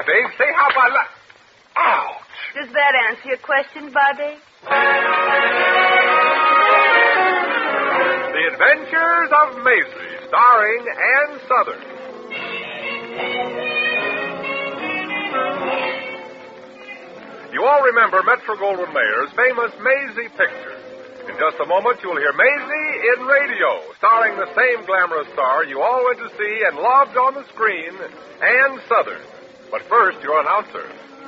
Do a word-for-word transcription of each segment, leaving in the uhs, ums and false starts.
babe. Say, how about... La- Ouch! Does that answer your question, Buddy? The Adventures of Maisie, starring Ann Southern. You all remember Metro-Goldwyn-Mayer's famous Maisie picture. In just a moment, you'll hear Maisie in radio, starring the same glamorous star you all went to see and loved on the screen, Ann Southern. But first, your announcer.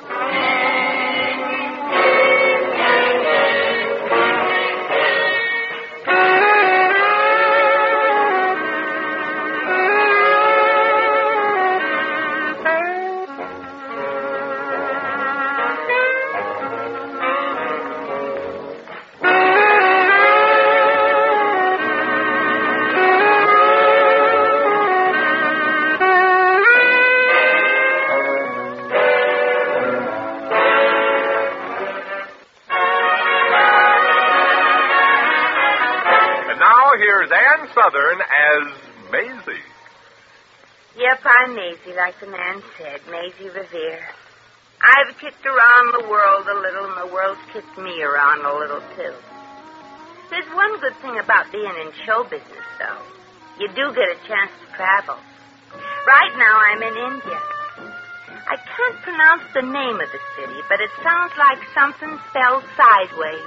Here's Ann Southern as Maisie. Yep, I'm Maisie, like the man said, Maisie Revere. I've kicked around the world a little, and the world's kicked me around a little, too. There's one good thing about being in show business, though. You do get a chance to travel. Right now, I'm in India. I can't pronounce the name of the city, but it sounds like something spelled sideways.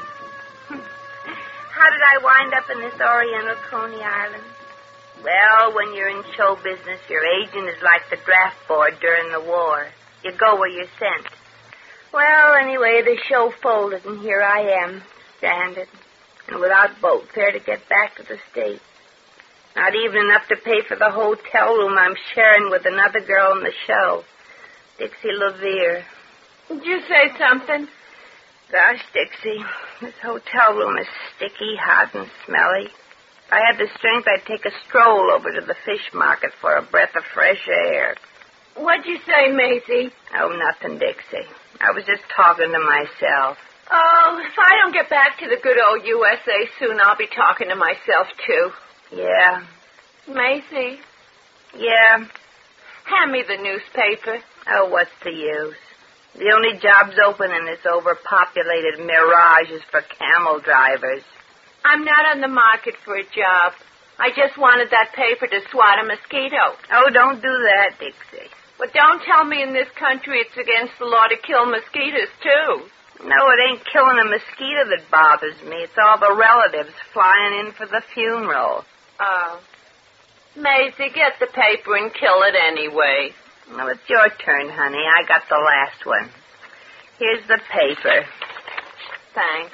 How did I wind up in this Oriental Coney Island? Well, when you're in show business, your agent is like the draft board during the war. You go where you're sent. Well, anyway, the show folded, and here I am, stranded, and without boat fare to get back to the States. Not even enough to pay for the hotel room I'm sharing with another girl in the show, Dixie Levere. Did you say something? Gosh, Dixie, this hotel room is sticky, hot, and smelly. If I had the strength, I'd take a stroll over to the fish market for a breath of fresh air. What'd you say, Maisie? Oh, nothing, Dixie. I was just talking to myself. Oh, if I don't get back to the good old U S A soon, I'll be talking to myself, too. Yeah. Maisie? Yeah? Hand me the newspaper. Oh, what's the use? The only jobs open in this overpopulated mirage is for camel drivers. I'm not on the market for a job. I just wanted that paper to swat a mosquito. Oh, don't do that, Dixie. But don't tell me in this country it's against the law to kill mosquitoes, too. No, it ain't killing a mosquito that bothers me. It's all the relatives flying in for the funeral. Oh. Maisie, get the paper and kill it anyway. Well, it's your turn, honey. I got the last one. Here's the paper. Thanks.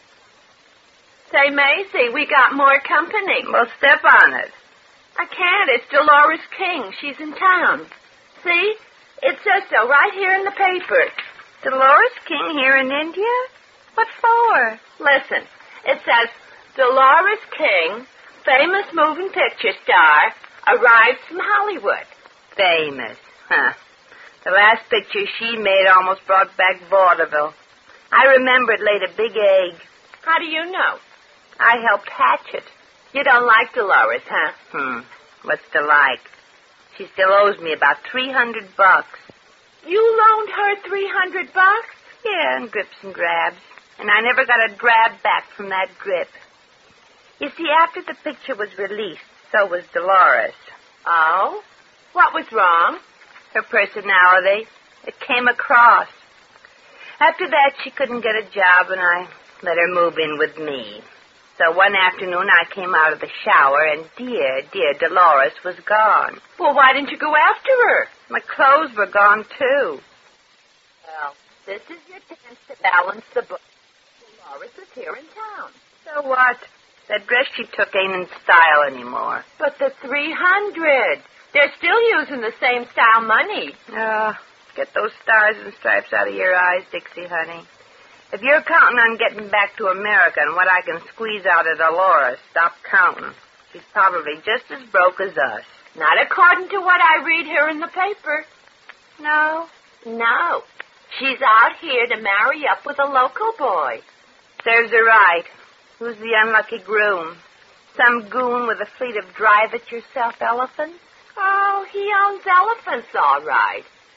Say, Maisie, we got more company. Well, step on it. I can't. It's Dolores King. She's in town. See? It says so right here in the paper. Dolores King here in India? What for? Listen. It says, Dolores King, famous moving picture star, arrived from Hollywood. Famous. Huh. The last picture she made almost brought back vaudeville. I remember it laid a big egg. How do you know? I helped hatch it. You don't like Dolores, huh? Hmm. What's to like? She still owes me about three hundred bucks. You loaned her three hundred bucks? Yeah, in drips and drabs. And I never got a drab back from that drip. You see, after the picture was released, so was Dolores. Oh? What was wrong? Her personality. It came across. After that, she couldn't get a job, and I let her move in with me. So one afternoon, I came out of the shower, and dear, dear Dolores was gone. Well, why didn't you go after her? My clothes were gone, too. Well, this is your chance to balance the book. Dolores is here in town. So what? That dress she took ain't in style anymore. But the three hundred. They're still using the same style money. Oh, get those stars and stripes out of your eyes, Dixie, honey. If you're counting on getting back to America and what I can squeeze out of Dolores, stop counting. She's probably just as broke as us. Not according to what I read here in the paper. No? No. She's out here to marry up with a local boy. Serves her right. Who's the unlucky groom? Some goon with a fleet of drive-it-yourself elephants? Oh, he owns elephants, all right.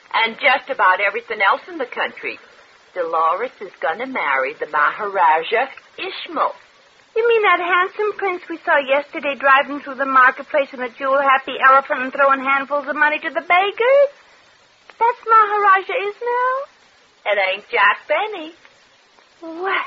And just about everything else in the country. Dolores is going to marry the Maharaja Ishmael. You mean that handsome prince we saw yesterday driving through the marketplace in a jewel-happy elephant and throwing handfuls of money to the beggars? That's Maharaja Ismail? It ain't Jack Benny. Well,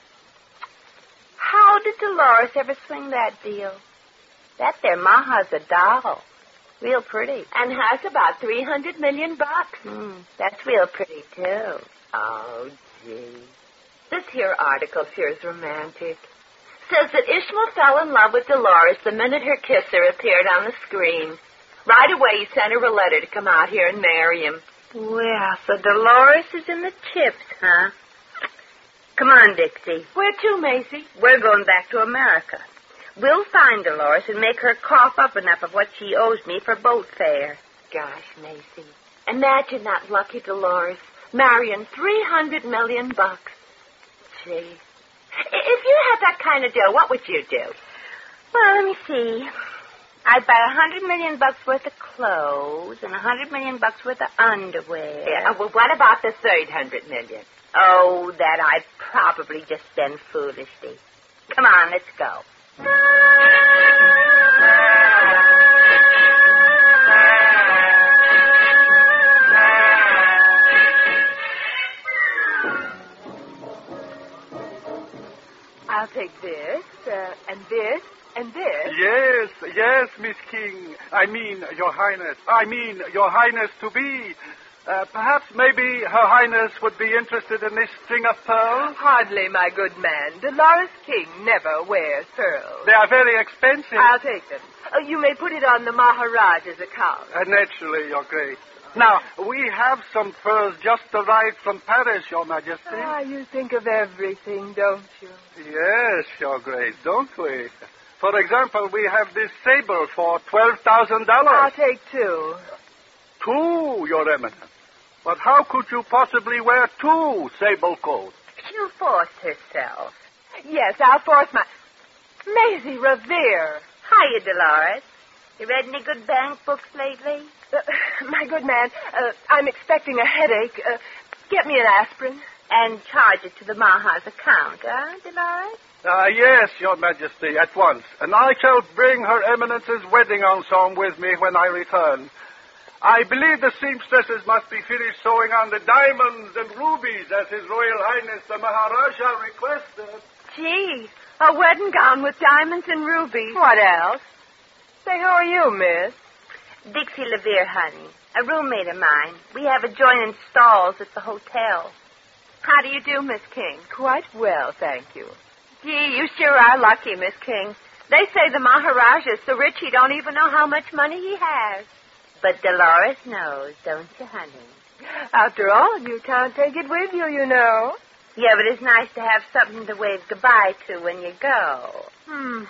how did Dolores ever swing that deal? That there Maha's a doll. Real pretty. And has about three hundred million bucks. Mm, that's real pretty, too. Oh, gee. This here article sure is romantic. Says that Ishmael fell in love with Dolores the minute her kisser appeared on the screen. Right away, he sent her a letter to come out here and marry him. Well, so Dolores is in the chips, huh? Come on, Dixie. Where to, Maisie? We're going back to America. We'll find Dolores and make her cough up enough of what she owes me for boat fare. Gosh, Maisie. Imagine that lucky Dolores marrying three hundred million bucks. Gee. If you had that kind of dough, what would you do? Well, let me see. I'd buy a hundred million bucks worth of clothes and a hundred million bucks worth of underwear. Yeah, well, what about the third hundred million? Oh, that I'd probably just spend foolishly. Come on, let's go. I'll take this, uh, and this, and this. Yes, yes, Miss King. I mean, Your Highness. I mean, Your Highness to be. Uh, perhaps maybe Her Highness would be interested in this string of pearls? Hardly, my good man. Dolores King never wears pearls. They are very expensive. I'll take them. Uh, you may put it on the Maharaja's account. Uh, naturally, Your Grace. Now, we have some pearls just arrived from Paris, Your Majesty. Ah, you think of everything, don't you? Yes, Your Grace, don't we? For example, we have this sable for twelve thousand dollars. I'll take two. Two, Your Eminence. But how could you possibly wear two sable coats? She'll force herself. Yes, I'll force my... Maisie Revere. Hiya, Dolores. You read any good bank books lately? Uh, my good man, uh, I'm expecting a headache. Uh, get me an aspirin. And charge it to the Maha's account, huh, Dolores? Ah, uh, yes, Your Majesty, at once. And I shall bring Her Eminence's wedding ensemble with me when I return. I believe the seamstresses must be finished sewing on the diamonds and rubies as His Royal Highness the Maharaja requested. Gee, a wedding gown with diamonds and rubies. What else? Say, who are you, miss? Dixie Levere, honey. A roommate of mine. We have adjoining stalls at the hotel. How do you do, Miss King? Quite well, thank you. Gee, you sure are lucky, Miss King. They say the Maharaja's so rich he don't even know how much money he has. But Dolores knows, don't you, honey? After all, you can't take it with you, you know. Yeah, but it's nice to have something to wave goodbye to when you go. Hmm.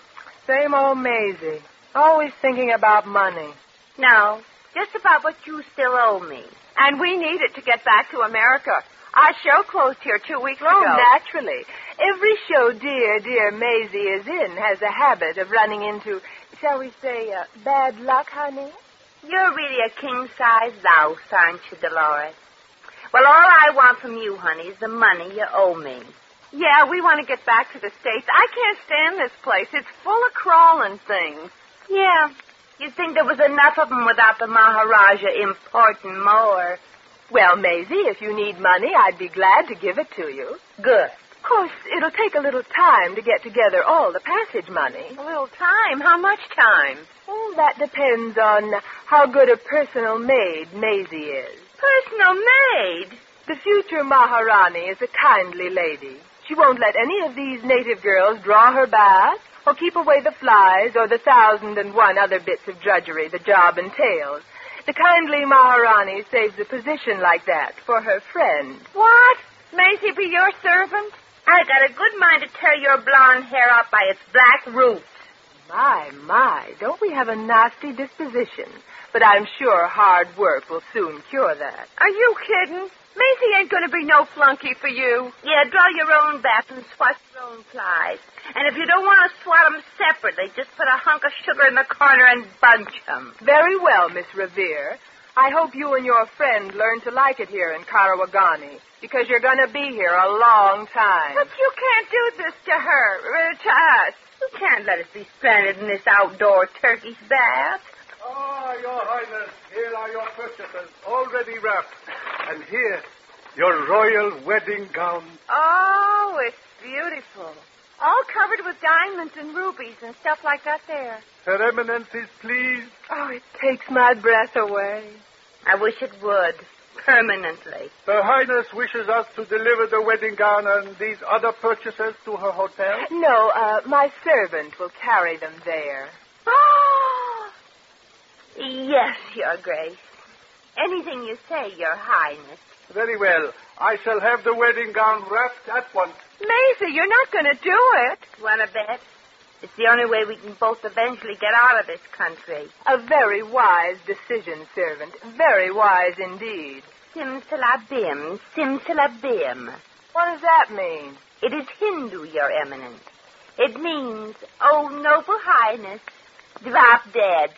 Same old Maisie. Always thinking about money. No, just about what you still owe me. And we need it to get back to America. Our show closed here two weeks oh, ago. Naturally. Every show dear, dear Maisie is in has a habit of running into, shall we say, uh, bad luck, honey? You're really a king-size louse, aren't you, Dolores? Well, all I want from you, honey, is the money you owe me. Yeah, we want to get back to the States. I can't stand this place. It's full of crawling things. Yeah. You'd think there was enough of them without the Maharaja importing more. Well, Maisie, if you need money, I'd be glad to give it to you. Good. Of course, it'll take a little time to get together all the passage money. A little time? How much time? Well, that depends on how good a personal maid Maisie is. Personal maid? The future Maharani is a kindly lady. She won't let any of these native girls draw her bath or keep away the flies or the thousand and one other bits of drudgery the job entails. The kindly Maharani saves a position like that for her friend. What? Maisie be your servant? I got a good mind to tear your blonde hair out by its black roots. My, my, don't we have a nasty disposition? But I'm sure hard work will soon cure that. Are you kidding? Maisie ain't going to be no flunky for you. Yeah, draw your own bath and swat your own flies. And if you don't want to swat them separately, just put a hunk of sugar in the corner and bunch them. Very well, Miss Revere. I hope you and your friend learn to like it here in Karawagani, because you're going to be here a long time. But you can't do this to her, or to us. You can't let us be stranded in this outdoor Turkish bath. Ah, Your Highness, here are your purchases, already wrapped. And here, your royal wedding gown. Oh, it's beautiful. All covered with diamonds and rubies and stuff like that there. Her Eminence is pleased. Oh, it takes my breath away. I wish it would, permanently. Her Highness wishes us to deliver the wedding gown and these other purchases to her hotel. No, uh, my servant will carry them there. Oh! Yes, Your Grace. Anything you say, Your Highness. Very well. I shall have the wedding gown wrapped at once. Maisie, you're not going to do it. Want to bet? It's the only way we can both eventually get out of this country. A very wise decision, servant. Very wise indeed. Simsalabim, simsalabim. What does that mean? It is Hindu, Your Eminence. It means, oh, noble highness, drop dead.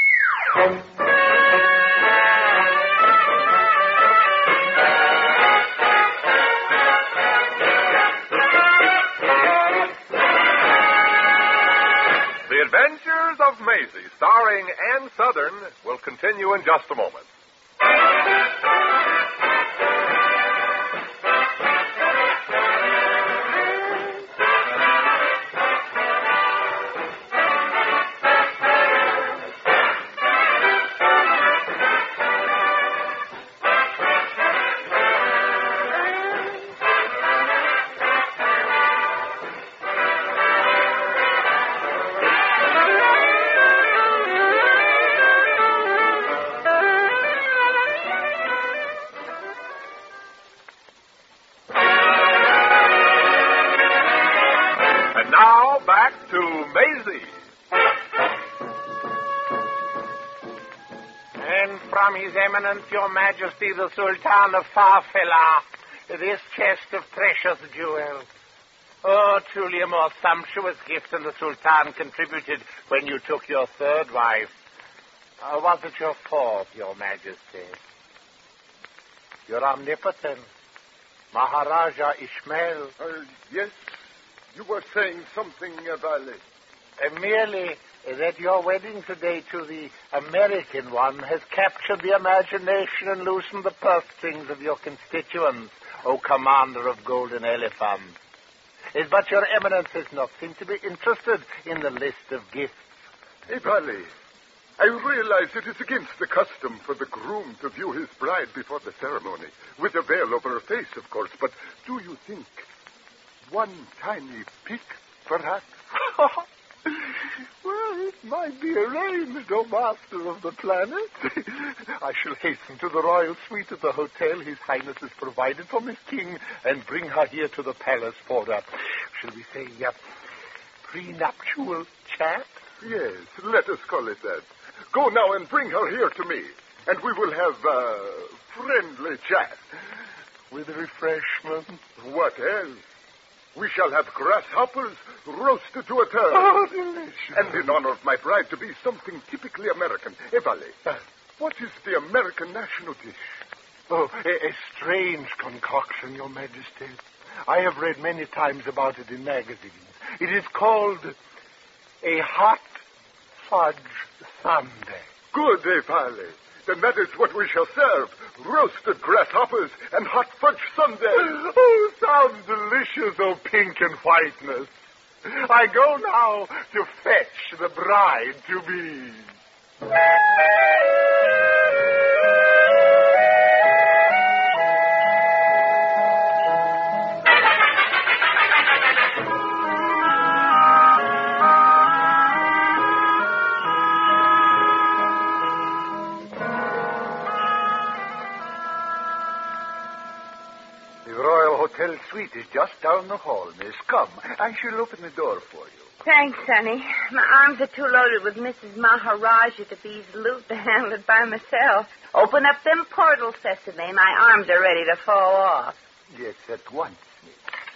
The Adventures of Maisie, starring Ann Southern, will continue in just a moment. Now, back to Maisie. And from His Eminence, Your Majesty, the Sultan of Farfela, this chest of precious jewels. Oh, truly a more sumptuous gift than the Sultan contributed when you took your third wife. Uh, was it your fourth, Your Majesty? Your Omnipotence, Maharaja Ishmael. Uh, yes, you were saying something, uh, Valet. Uh, merely that your wedding today to the American one has captured the imagination and loosened the purse strings of your constituents, O Commander of Golden Elephants. Uh, but your Eminence has not seemed to be interested in the list of gifts. Hey, Valet, I realize it is against the custom for the groom to view his bride before the ceremony, with a veil over her face, of course, but do you think one tiny peek, perhaps? Well, it might be arranged, O Master of the Planet. I shall hasten to the royal suite at the hotel His Highness has provided for Miss King and bring her here to the palace for a, shall we say, a prenuptial chat? Yes, let us call it that. Go now and bring her here to me, and we will have a friendly chat. With refreshments? What else? We shall have grasshoppers roasted to a turn. Oh, delicious. And in honor of my bride to be something typically American. Eh, Valet, uh, what is the American national dish? Oh, a, a strange concoction, Your Majesty. I have read many times about it in magazines. It is called a hot fudge sundae. Good, eh, Valet. Then that is what we shall serve. Roasted grasshoppers and hot fudge sundae. Oh, sounds delicious, oh pink and whiteness. I go now to fetch the bride to be. Hotel suite is just down the hall, miss. Come, I shall open the door for you. Thanks, Sonny. My arms are too loaded with Missus Maharaja to be loot to handle it by myself. Open up them portals, Sesame. My arms are ready to fall off. Yes, at once, miss.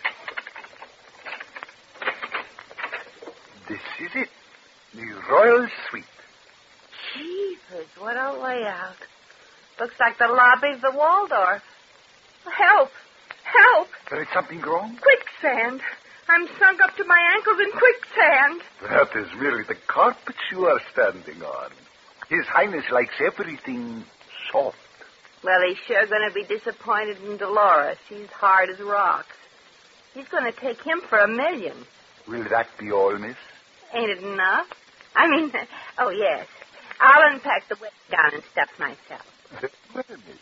This is it. The royal suite. Jeepers, what a layout. Looks like the lobby of the Waldorf. Help! Help! There is something wrong? Quicksand. I'm sunk up to my ankles in quicksand. That is merely the carpet you are standing on. His Highness likes everything soft. Well, he's sure going to be disappointed in Dolores. She's hard as rocks. He's going to take him for a million. Will that be all, miss? Ain't it enough? I mean, oh, yes. I'll unpack the wet gown and stuff myself. Well, miss.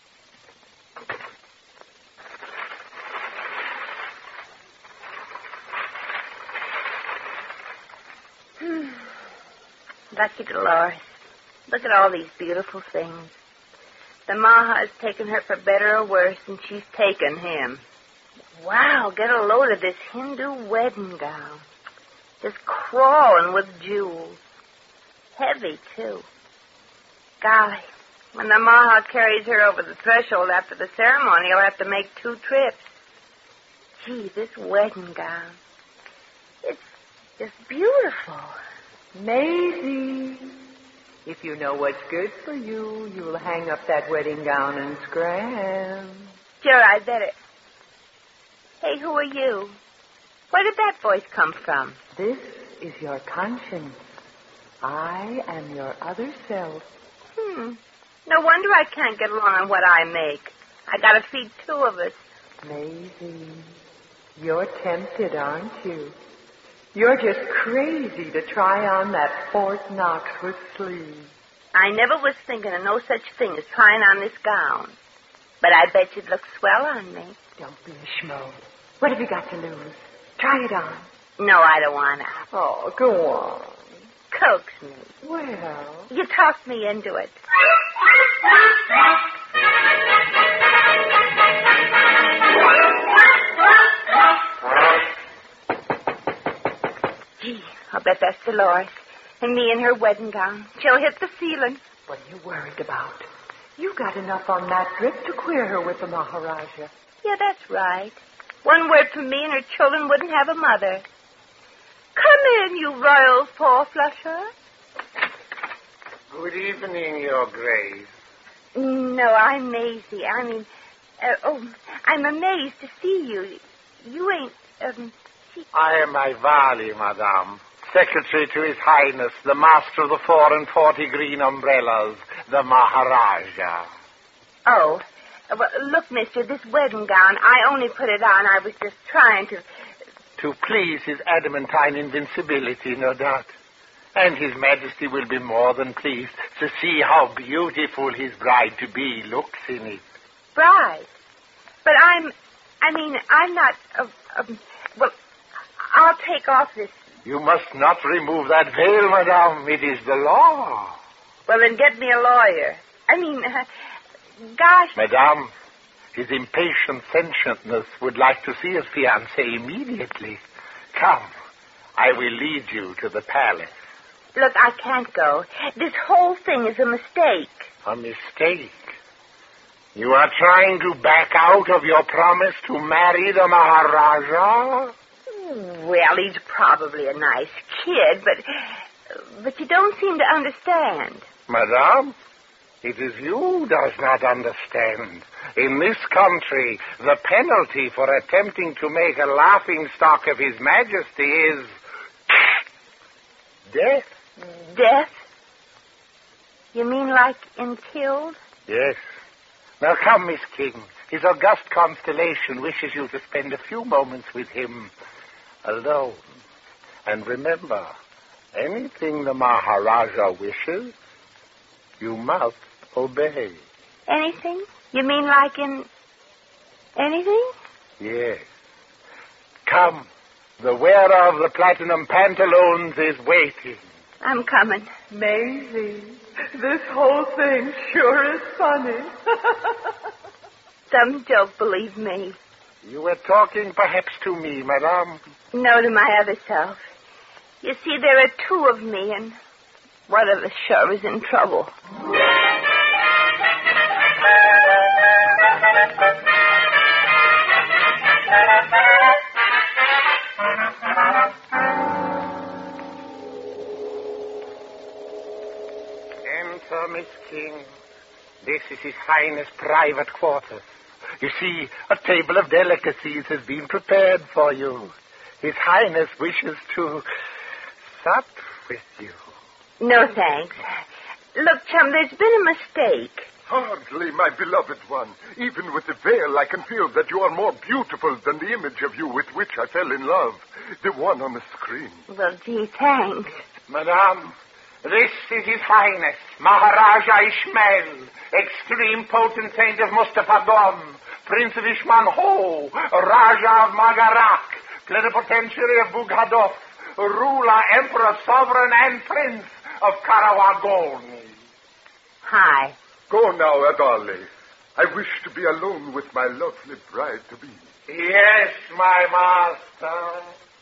Lucky Dolores. Look at all these beautiful things. The Maha has taken her for better or worse, and she's taken him. Wow, get a load of this Hindu wedding gown. Just crawling with jewels. Heavy, too. Golly, when the Maha carries her over the threshold after the ceremony, he'll have to make two trips. Gee, this wedding gown. It's just beautiful. Maisie, if you know what's good for you, you'll hang up that wedding gown and scram. Sure, I better. Hey, who are you? Where did that voice come from? This is your conscience. I am your other self. Hmm. No wonder I can't get along on what I make. I gotta feed two of us. Maisie, you're tempted, aren't you? You're just crazy to try on that Fort Knox with sleeves. I never was thinking of no such thing as trying on this gown. But I bet you'd look swell on me. Don't be a schmo. What have you got to lose? Try it on. No, I don't want to. Oh, go on. Coax me. Well. You talked me into it. Gee, I'll bet that's Dolores. And me in her wedding gown. She'll hit the ceiling. What are you worried about? You got enough on that drip to queer her with the Maharaja. Yeah, that's right. One word from me and her children wouldn't have a mother. Come in, you royal four-flusher. Good evening, Your Grace. No, I'm Maisie. I mean, uh, oh, I'm amazed to see you. You ain't, um... See... I am Ivali, Madame. Secretary to His Highness, the Master of the Four and Forty Green Umbrellas, the Maharaja. Oh, well, look, mister, this wedding gown, I only put it on. I was just trying to... To please His adamantine invincibility, no doubt. And His Majesty will be more than pleased to see how beautiful his bride-to-be looks in it. Bride? But I'm... I mean, I'm not... Uh, um, well, I'll take off this... You must not remove that veil, madame. It is the law. Well, then get me a lawyer. I mean, uh, gosh... Madame, his impatient sentientness would like to see his fiancée immediately. Come, I will lead you to the palace. Look, I can't go. This whole thing is a mistake. A mistake? You are trying to back out of your promise to marry the Maharaja? Well, he's probably a nice kid, but but you don't seem to understand. Madame, it is you who does not understand. In this country, the penalty for attempting to make a laughingstock of His Majesty is death. Death? You mean like in killed? Yes. Now come, Miss King. His august constellation wishes you to spend a few moments with him alone. And remember, anything the Maharaja wishes, you must obey. Anything? You mean like in anything? Yes. Come. The wearer of the platinum pantaloons is waiting. I'm coming. Maisie, this whole thing sure is funny. Some joke, believe me. You were talking perhaps to me, madame. No, to my other self. You see, there are two of me, and one of us sure is in trouble. Enter, Miss King. This is His Highness' private quarters. You see, a table of delicacies has been prepared for you. His Highness wishes to sup with you. No, thanks. Look, chum, there's been a mistake. Hardly, my beloved one. Even with the veil, I can feel that you are more beautiful than the image of you with which I fell in love. The one on the screen. Well, gee, thanks. Madame, this is His Highness, Maharaja Ishmael, extreme potentate of Mustafadom, Prince of Ishmanho, Raja of Magarak, plenipotentiary of Bughadof, ruler, emperor, sovereign, and prince of Karawagoni. Hi. Go now, Adali. I wish to be alone with my lovely bride-to-be. Yes, my master.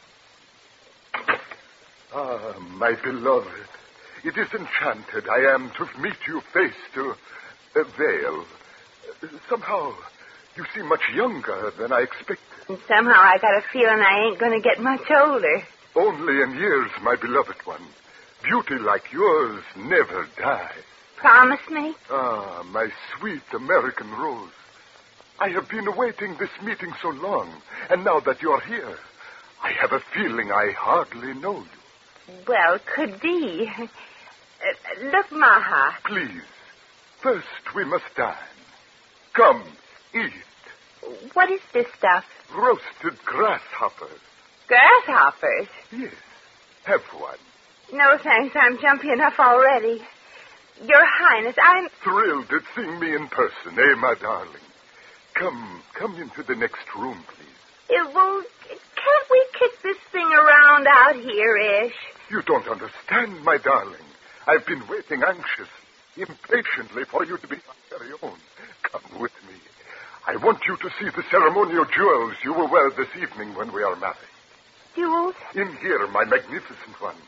Ah, my beloved. It is enchanted I am to meet you face to a veil. Somehow, you seem much younger than I expected. And somehow I got a feeling I ain't going to get much older. Only in years, my beloved one. Beauty like yours never dies. Promise me? Ah, my sweet American Rose. I have been awaiting this meeting so long, and now that you're here, I have a feeling I hardly know you. Well, could be. Uh, look, Maha. Please, first we must dine. Come, eat. What is this stuff? Roasted grasshoppers. Grasshoppers? Yes, have one. No, thanks. I'm jumpy enough already. Your Highness, I'm... Thrilled at seeing me in person, eh, my darling? Come, come into the next room, please. It will... Can't we kick this thing around out here, Ish? You don't understand, my darling. I've been waiting anxiously, impatiently for you to be my very own. Come with me. I want you to see the ceremonial jewels you will wear this evening when we are married. Jewels? In here, my magnificent one.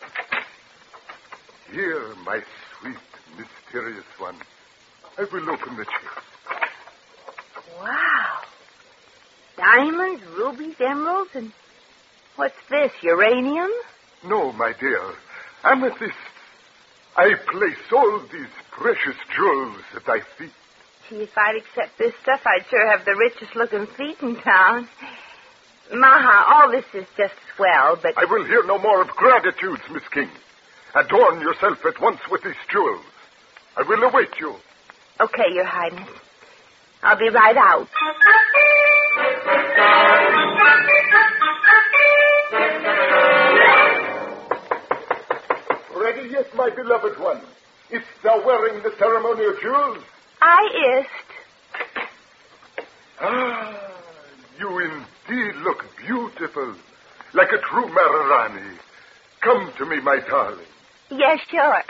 Here, my sweet, mysterious one. I will open the chest. Wow. Diamonds, rubies, emeralds, and what's this, uranium? No, my dear. Amethyst. I place all these precious jewels at thy feet. Gee, if I'd accept this stuff, I'd sure have the richest looking feet in town. Maha, all this is just swell, but... I will hear no more of gratitudes, Miss King. Adorn yourself at once with these jewels. I will await you. Okay, Your Highness. I'll be right out. Ready yet, my beloved one? Is thou wearing the ceremonial jewels? I ist. Ah, you indeed look beautiful, like a true Maharani. Come to me, my darling. Yes, sure.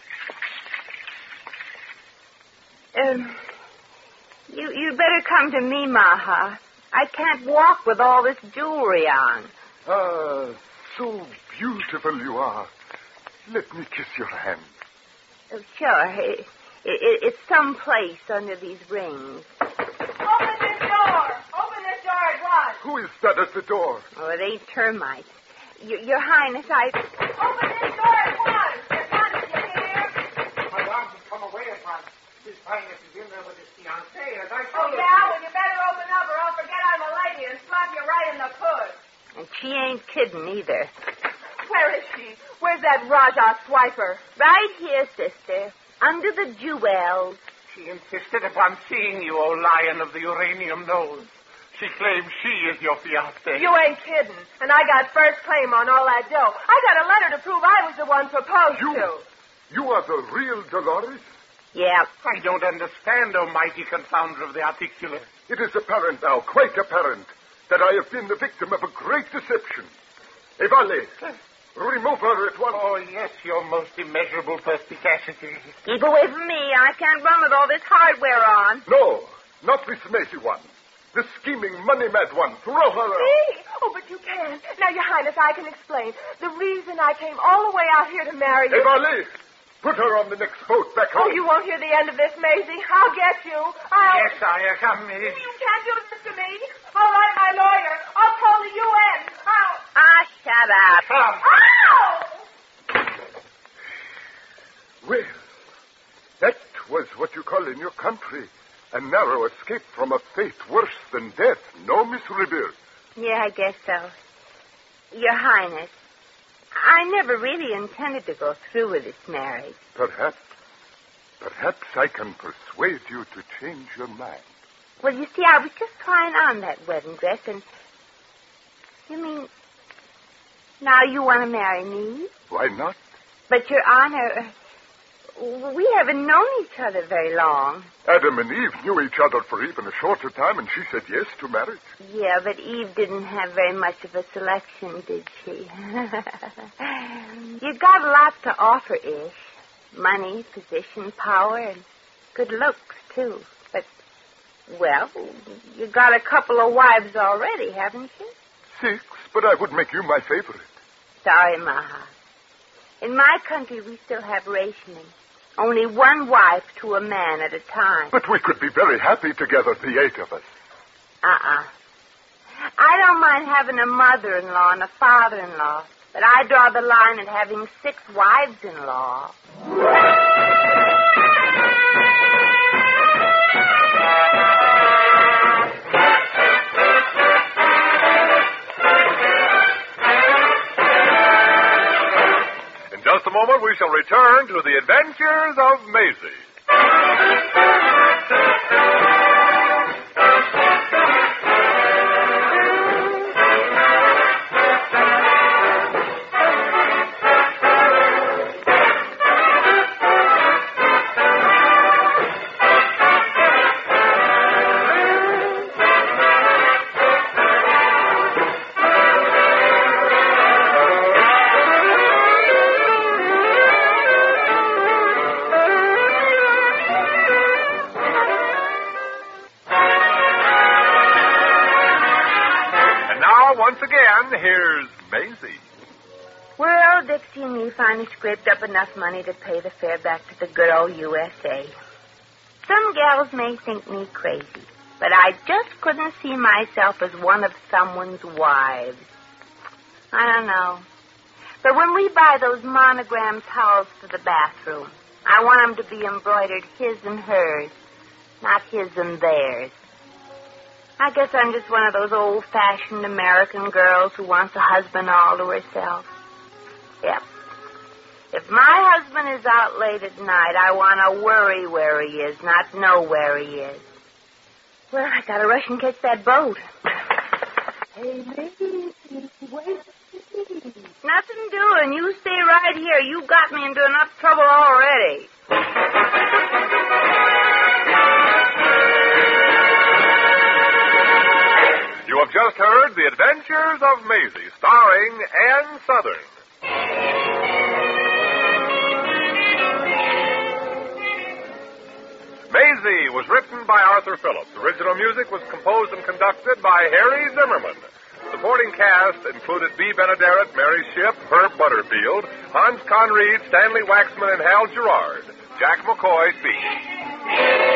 Um, you, you'd better come to me, Maha. I can't walk with all this jewelry on. Ah, so beautiful you are. Let me kiss your hand. Oh, sure. It, it, it's someplace under these rings. Open this door! Open this door at once! Who is that at the door? Oh, it ain't termites. Your, Your Highness, I... Open this door at once! At once, you hear? Madame, come away at once. His Highness is in there with his fiancée, as I Oh, told yeah? you. Well, you better open up or I'll forget I'm a lady and slap you right in the foot. And she ain't kidding either. Where is she? Where's that Raja swiper? Right here, sister. Under the jewels. She insisted upon seeing you, O lion of the uranium nose. She claims she is your fiancée. You ain't kidding. And I got first claim on all that dough. I got a letter to prove I was the one proposed You? to. You are the real Dolores? Yeah. I don't understand, O mighty confounder of the articulate. It is apparent now, quite apparent, that I have been the victim of a great deception. Evale, remove her at once. Oh, yes, your most immeasurable perspicacity. Keep away from me. I can't run with all this hardware on. No, not this Macy one. The scheming, money-mad one. Throw her out. Me? Oh, but you can. Now, Your Highness, I can explain. The reason I came all the way out here to marry you... Evale, put her on the next boat back Oh, home. you won't hear the end of this, Maisie. I'll get you. I'll... Yes, I come in. You can't do this to me. I'll write my lawyer. I'll call the U N. I'll... Ah, shut up. Come. Ow! Well, that was what you call in your country a narrow escape from a fate worse than death. No, Miss Revere? Yeah, I guess so. Your Highness, I never really intended to go through with this marriage. Perhaps. Perhaps I can persuade you to change your mind. Well, you see, I was just trying on that wedding dress, and... You mean... Now you want to marry me? Why not? But, Your Honor, we haven't known each other very long. Adam and Eve knew each other for even a shorter time, and she said yes to marriage. Yeah, but Eve didn't have very much of a selection, did she? You got a lot to offer, Ish. Money, position, power, and good looks, too. But, well, you got a couple of wives already, haven't you? Six, but I would make you my favorite. Sorry, Maha. In my country, we still have rationing. Only one wife to a man at a time. But we could be very happy together, the eight of us. Uh-uh. I don't mind having a mother-in-law and a father-in-law, but I draw the line at having six wives-in-law. In just a moment, we shall return to the adventures of Maisie. Once again, here's Maisie. Well, Dixie and me finally scraped up enough money to pay the fare back to the good old U S A. Some gals may think me crazy, but I just couldn't see myself as one of someone's wives. I don't know. But when we buy those monogram towels for the bathroom, I want them to be embroidered his and hers, not his and theirs. I guess I'm just one of those old-fashioned American girls who wants a husband all to herself. Yep. If my husband is out late at night, I want to worry where he is, not know where he is. Well, I gotta rush and catch that boat. Hey, lady, wait. Nothing doing. You stay right here. You got me into enough trouble already. You have just heard The Adventures of Maisie, starring Ann Southern. Maisie was written by Arthur Phillips. Original music was composed and conducted by Harry Zimmerman. Supporting cast included Bea Benaderet, Mary Shipp, Herb Butterfield, Hans Conried, Stanley Waxman, and Hal Gerard. Jack McCoy speaking.